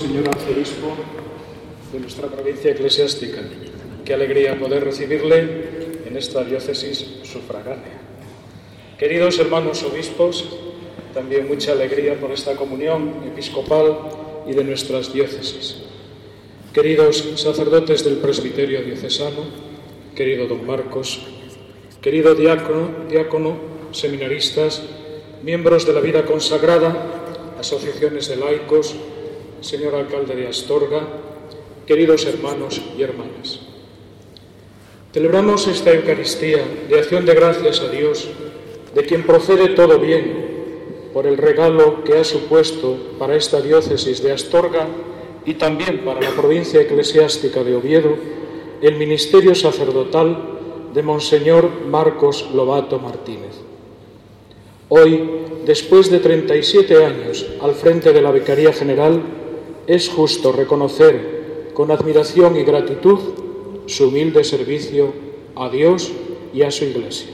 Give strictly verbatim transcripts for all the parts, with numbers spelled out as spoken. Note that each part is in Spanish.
señor arzobispo de nuestra provincia eclesiástica. Qué alegría poder recibirle en esta diócesis sufragánea. Queridos hermanos obispos, también mucha alegría por esta comunión episcopal y de nuestras diócesis. Queridos sacerdotes del presbiterio diocesano, querido don Marcos, querido diácono, diácono, seminaristas, miembros de la vida consagrada, asociaciones de laicos, señor alcalde de Astorga, queridos hermanos y hermanas. Celebramos esta Eucaristía de acción de gracias a Dios, de quien procede todo bien, por el regalo que ha supuesto para esta diócesis de Astorga y también para la provincia eclesiástica de Oviedo el ministerio sacerdotal de Monseñor Marcos Lobato Martínez. Hoy, después de treinta y siete años al frente de la Vicaría General, es justo reconocer con admiración y gratitud su humilde servicio a Dios y a su Iglesia.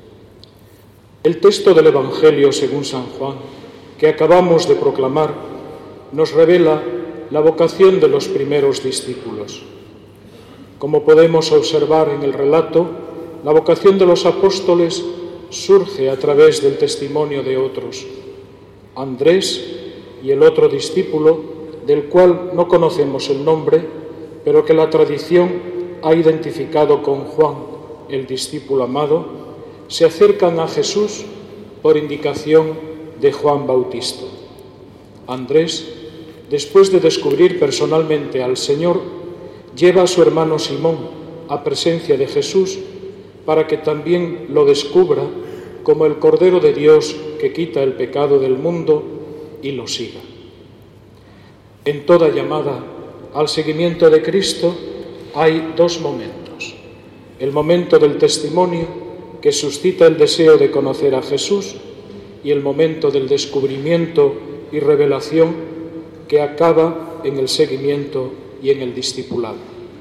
El texto del Evangelio según San Juan, que acabamos de proclamar, nos revela la vocación de los primeros discípulos. Como podemos observar en el relato, la vocación de los apóstoles surge a través del testimonio de otros. Andrés y el otro discípulo, del cual no conocemos el nombre, pero que la tradición ha identificado con Juan, el discípulo amado, se acercan a Jesús por indicación de Juan Bautista. Andrés, después de descubrir personalmente al Señor, lleva a su hermano Simón a presencia de Jesús para que también lo descubra como el Cordero de Dios que quita el pecado del mundo y lo siga. En toda llamada al seguimiento de Cristo hay dos momentos. El momento del testimonio, que suscita el deseo de conocer a Jesús, y el momento del descubrimiento y revelación, que acaba en el seguimiento y en el discipulado.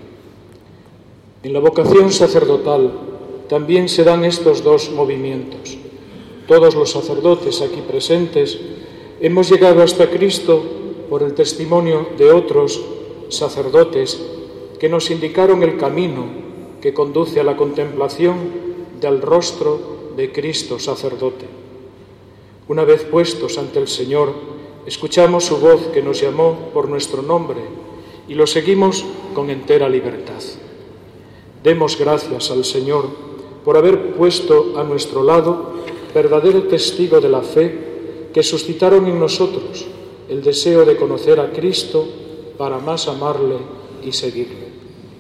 En la vocación sacerdotal también se dan estos dos movimientos. Todos los sacerdotes aquí presentes hemos llegado hasta Cristo por el testimonio de otros sacerdotes que nos indicaron el camino que conduce a la contemplación del rostro de Cristo sacerdote. Una vez puestos ante el Señor, escuchamos su voz que nos llamó por nuestro nombre y lo seguimos con entera libertad. Demos gracias al Señor por haber puesto a nuestro lado verdadero testigo de la fe que suscitaron en nosotros el deseo de conocer a Cristo para más amarle y seguirle.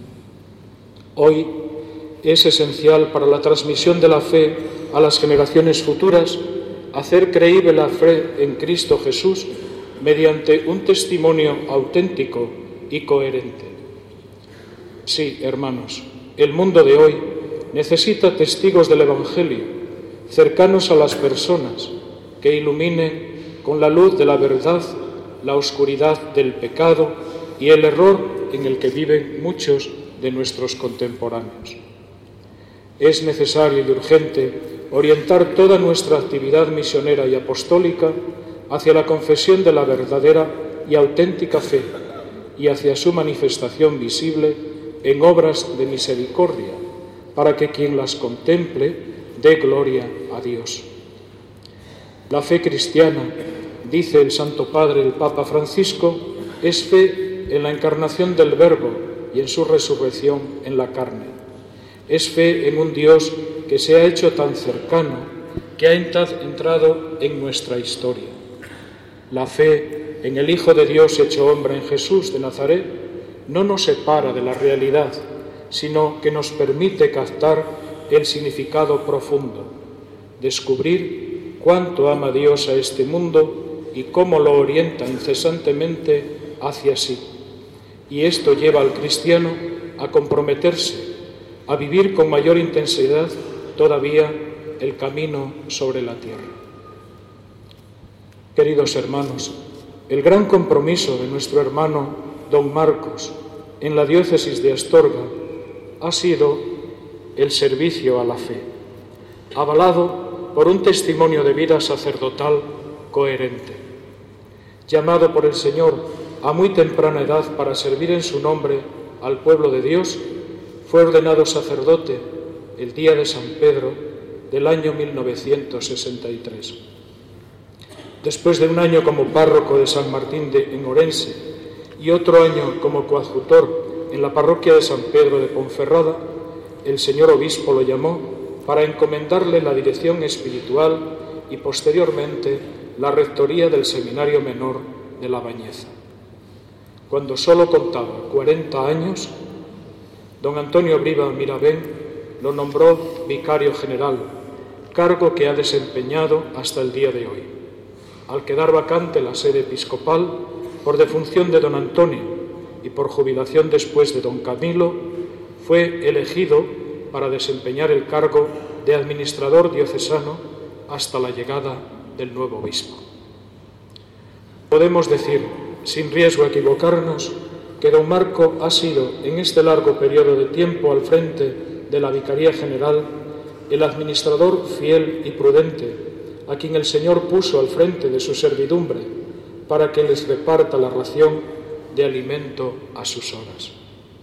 Hoy es esencial para la transmisión de la fe a las generaciones futuras hacer creíble la fe en Cristo Jesús mediante un testimonio auténtico y coherente. Sí, hermanos, el mundo de hoy necesita testigos del Evangelio, cercanos a las personas, que iluminen con la luz de la verdad la oscuridad del pecado y el error en el que viven muchos de nuestros contemporáneos. Es necesario y urgente orientar toda nuestra actividad misionera y apostólica hacia la confesión de la verdadera y auténtica fe y hacia su manifestación visible en obras de misericordia, para que quien las contemple dé gloria a Dios. La fe cristiana, dice el Santo Padre, el Papa Francisco, es fe en la encarnación del Verbo y en su resurrección en la carne. Es fe en un Dios que se ha hecho tan cercano, que ha entrado en nuestra historia. La fe en el Hijo de Dios hecho hombre en Jesús de Nazaret no nos separa de la realidad, sino que nos permite captar el significado profundo, descubrir cuánto ama Dios a este mundo y cómo lo orienta incesantemente hacia sí. Y esto lleva al cristiano a comprometerse, a vivir con mayor intensidad todavía el camino sobre la tierra. Queridos hermanos, el gran compromiso de nuestro hermano don Marcos en la diócesis de Astorga ha sido el servicio a la fe, avalado por un testimonio de vida sacerdotal coherente. Llamado por el Señor a muy temprana edad para servir en su nombre al pueblo de Dios, fue ordenado sacerdote el día de San Pedro del año mil novecientos sesenta y tres. Después de un año como párroco de San Martín de, en Orense y otro año como coadjutor en la parroquia de San Pedro de Ponferrada, el señor obispo lo llamó para encomendarle la dirección espiritual y posteriormente la rectoría del Seminario Menor de La Bañeza. Cuando solo contaba cuarenta años, don Antonio Briva Mirabén lo nombró vicario general, cargo que ha desempeñado hasta el día de hoy. Al quedar vacante la sede episcopal, por defunción de don Antonio y por jubilación después de don Camilo, fue elegido para desempeñar el cargo de administrador diocesano hasta la llegada del nuevo obispo. Podemos decir, sin riesgo a equivocarnos, que don Marco ha sido, en este largo periodo de tiempo al frente de la Vicaría General, el administrador fiel y prudente, a quien el Señor puso al frente de su servidumbre, para que les reparta la ración de alimento a sus horas.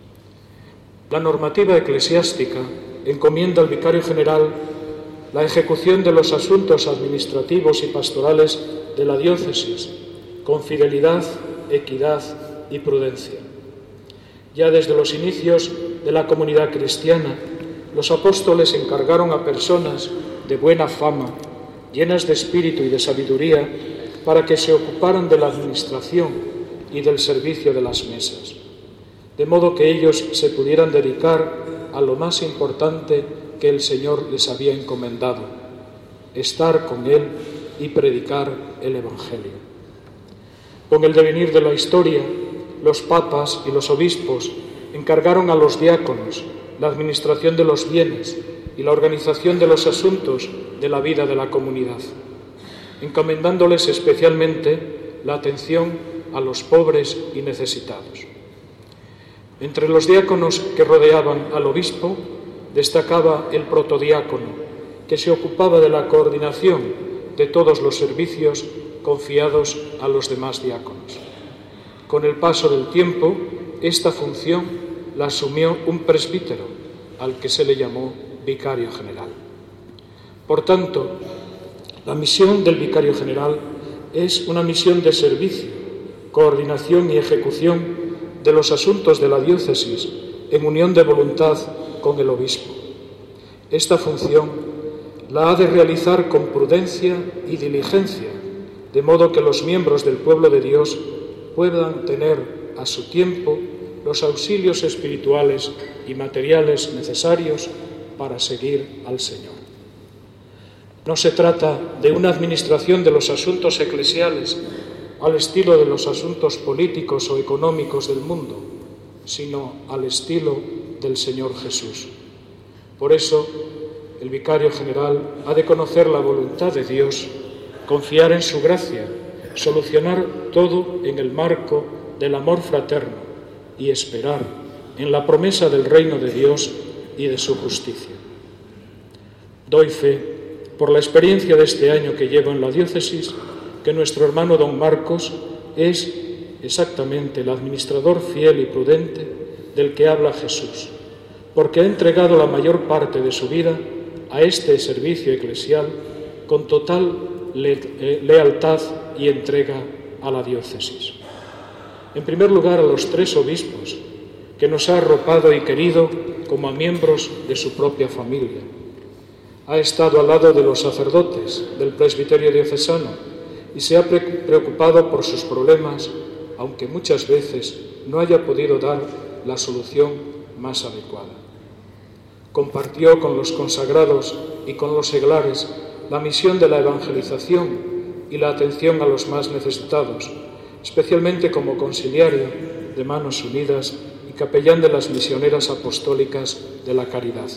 La normativa eclesiástica encomienda al vicario general la ejecución de los asuntos administrativos y pastorales de la diócesis, con fidelidad, equidad y prudencia. Ya desde los inicios de la comunidad cristiana, los apóstoles encargaron a personas de buena fama, llenas de espíritu y de sabiduría, para que se ocuparan de la administración y del servicio de las mesas, de modo que ellos se pudieran dedicar a lo más importante que el Señor les había encomendado, estar con Él y predicar el Evangelio. Con el devenir de la historia, los papas y los obispos encargaron a los diáconos la administración de los bienes y la organización de los asuntos de la vida de la comunidad, encomendándoles especialmente la atención a los pobres y necesitados. Entre los diáconos que rodeaban al obispo destacaba el protodiácono, que se ocupaba de la coordinación de todos los servicios confiados a los demás diáconos. Con el paso del tiempo, esta función la asumió un presbítero, al que se le llamó vicario general. Por tanto, la misión del vicario general es una misión de servicio, coordinación y ejecución de los asuntos de la diócesis en unión de voluntad con el obispo. Esta función la ha de realizar con prudencia y diligencia, de modo que los miembros del pueblo de Dios puedan tener a su tiempo los auxilios espirituales y materiales necesarios para seguir al Señor. No se trata de una administración de los asuntos eclesiales al estilo de los asuntos políticos o económicos del mundo, sino al estilo del Señor Jesús. Por eso, el vicario general ha de conocer la voluntad de Dios, confiar en su gracia, solucionar todo en el marco del amor fraterno y esperar en la promesa del reino de Dios y de su justicia. Doy fe, por la experiencia de este año que llevo en la diócesis, que nuestro hermano don Marcos es exactamente el administrador fiel y prudente del que habla Jesús, porque ha entregado la mayor parte de su vida a este servicio eclesial con total le- lealtad y entrega a la diócesis. En primer lugar, a los tres obispos, que nos ha arropado y querido como a miembros de su propia familia. Ha estado al lado de los sacerdotes del presbiterio diocesano y se ha preocupado por sus problemas, aunque muchas veces no haya podido dar la solución más adecuada. Compartió con los consagrados y con los seglares la misión de la evangelización y la atención a los más necesitados, especialmente como conciliario de Manos Unidas y capellán de las misioneras apostólicas de la caridad.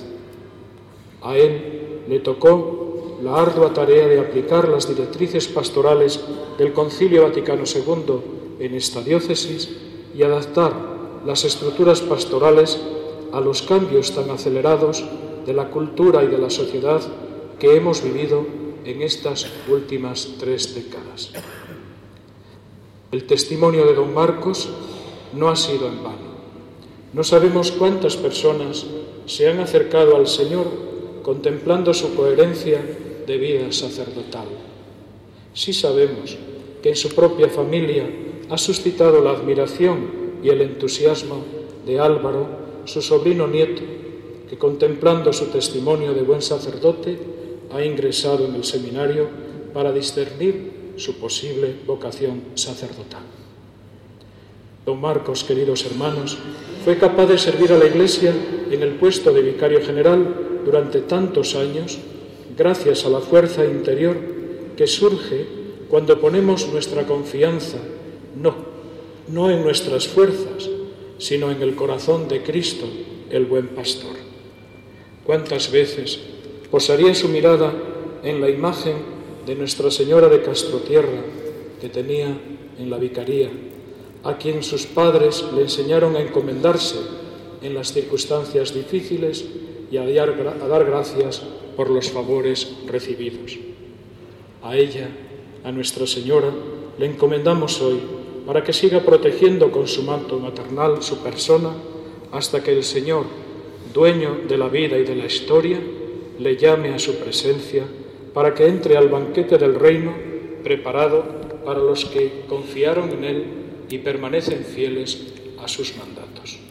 A él le tocó la ardua tarea de aplicar las directrices pastorales del Concilio Vaticano segundo en esta diócesis y adaptar las estructuras pastorales a los cambios tan acelerados de la cultura y de la sociedad que hemos vivido en estas últimas tres décadas. El testimonio de don Marcos no ha sido en vano. No sabemos cuántas personas se han acercado al Señor contemplando su coherencia de vida sacerdotal. Sí sabemos que en su propia familia ha suscitado la admiración y el entusiasmo de Álvaro, su sobrino nieto, que contemplando su testimonio de buen sacerdote ha ingresado en el seminario para discernir su posible vocación sacerdotal. Don Marcos, queridos hermanos, fue capaz de servir a la Iglesia en el puesto de vicario general durante tantos años gracias a la fuerza interior que surge cuando ponemos nuestra confianza no, no en nuestras fuerzas, sino en el corazón de Cristo, el buen pastor. ¿Cuántas veces posaría su mirada en la imagen de Nuestra Señora de Castrotierra que tenía en la vicaría, a quien sus padres le enseñaron a encomendarse en las circunstancias difíciles y a dar, a dar gracias por los favores recibidos? A ella, a Nuestra Señora, le encomendamos hoy para que siga protegiendo con su manto maternal su persona hasta que el Señor, dueño de la vida y de la historia, le llame a su presencia para que entre al banquete del reino preparado para los que confiaron en él y permanecen fieles a sus mandatos.